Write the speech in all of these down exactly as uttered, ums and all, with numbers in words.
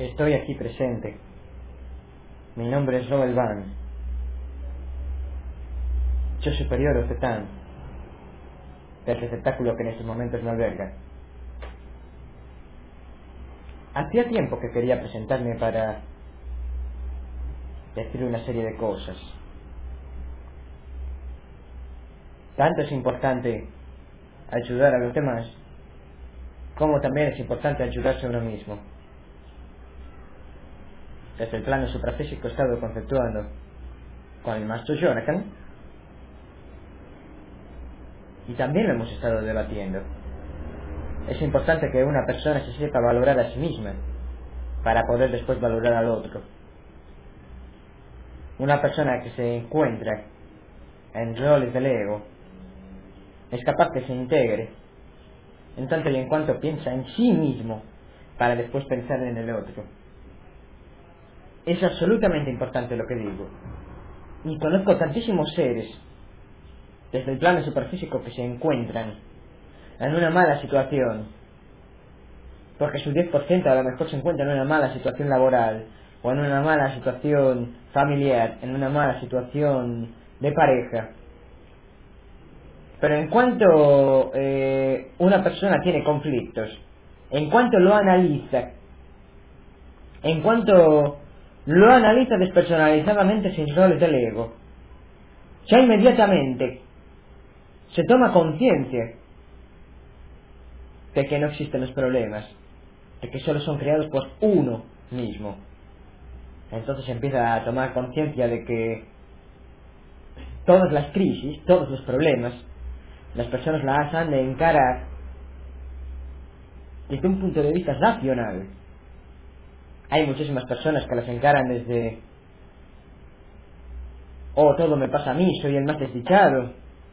Estoy aquí presente. Mi nombre es Roel Van. Yo superior a Zetán, del receptáculo que en estos momentos me alberga. Hacía tiempo que quería presentarme para decir una serie de cosas. Tanto es importante ayudar a los demás, como también es importante ayudarse a uno mismo. Desde el plano suprafísico he estado conceptuando con el maestro Jonathan, y también lo hemos estado debatiendo. Es importante que una persona se sepa valorar a sí misma para poder después valorar al otro. Una persona que se encuentra en roles del ego es capaz que se integre en tanto y en cuanto piensa en sí mismo para después pensar en el otro. Es absolutamente importante lo que digo. Y conozco tantísimos seres desde el plano superfísico que se encuentran en una mala situación, porque su diez por ciento a lo mejor se encuentra en una mala situación laboral, o en una mala situación familiar, en una mala situación de pareja. Pero en cuanto eh, una persona tiene conflictos, en cuanto lo analiza, en cuanto lo analiza despersonalizadamente sin roles del ego, ya inmediatamente se toma conciencia de que no existen los problemas, de que solo son creados por uno mismo. Entonces empieza a tomar conciencia de que todas las crisis, todos los problemas, las personas las han de encarar desde un punto de vista racional. Hay muchísimas personas que las encaran desde: oh, todo me pasa a mí, soy el más desdichado.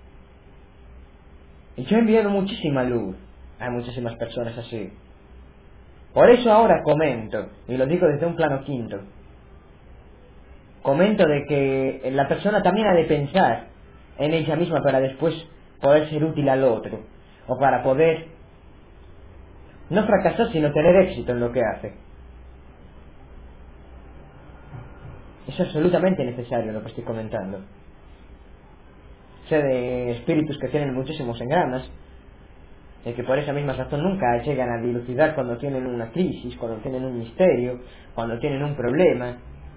Y yo he enviado muchísima luz a muchísimas personas así. Por eso ahora comento, y lo digo desde un plano quinto, comento de que la persona también ha de pensar en ella misma para después poder ser útil al otro, o para poder no fracasar sino tener éxito en lo que hace. Es absolutamente necesario lo que estoy comentando. Sé de espíritus que tienen muchísimos engramas, y que por esa misma razón nunca llegan a dilucidar cuando tienen una crisis, cuando tienen un misterio, cuando tienen un problema.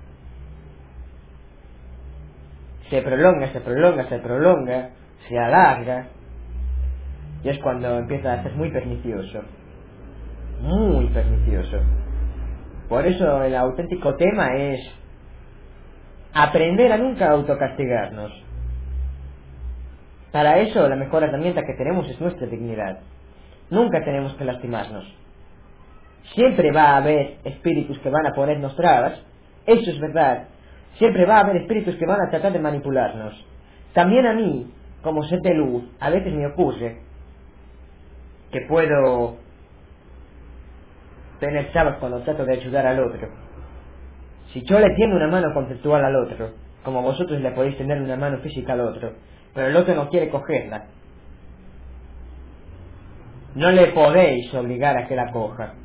Se prolonga, se prolonga, se prolonga, se alarga, y es cuando empieza a ser muy pernicioso, muy pernicioso. Por eso el auténtico tema es aprender a nunca autocastigarnos. Para eso la mejor herramienta que tenemos es nuestra dignidad. Nunca tenemos que lastimarnos. Siempre va a haber espíritus que van a ponernos trabas, eso es verdad. Siempre va a haber espíritus que van a tratar de manipularnos. También a mí, como ser de luz, a veces me ocurre que puedo tener trabas cuando trato de ayudar al otro. Si yo le tiendo una mano conceptual al otro, como vosotros le podéis tener una mano física al otro, pero el otro no quiere cogerla, no le podéis obligar a que la coja.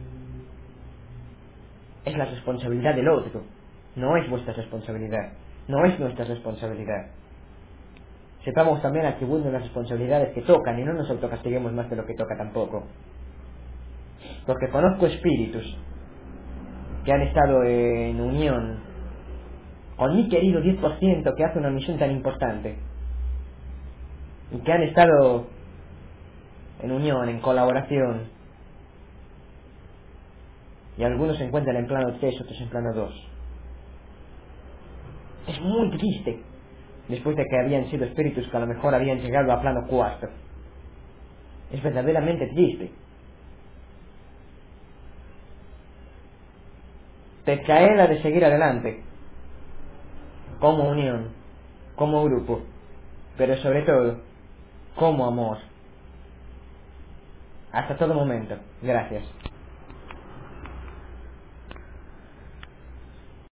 Es la responsabilidad del otro, no es vuestra responsabilidad, no es nuestra responsabilidad. Sepamos también atribuir las responsabilidades que tocan y no nos autocastiguemos más de lo que toca tampoco. Porque conozco espíritus que han estado en unión con mi querido diez por ciento que hace una misión tan importante, y que han estado en unión, en colaboración, y algunos se encuentran en plano tres, otros en plano dos. Es muy triste, después de que habían sido espíritus que a lo mejor habían llegado a plano cuarto. Es verdaderamente triste. Tetrael ha de seguir adelante, como unión, como grupo, pero sobre todo, como amor. Hasta todo momento. Gracias.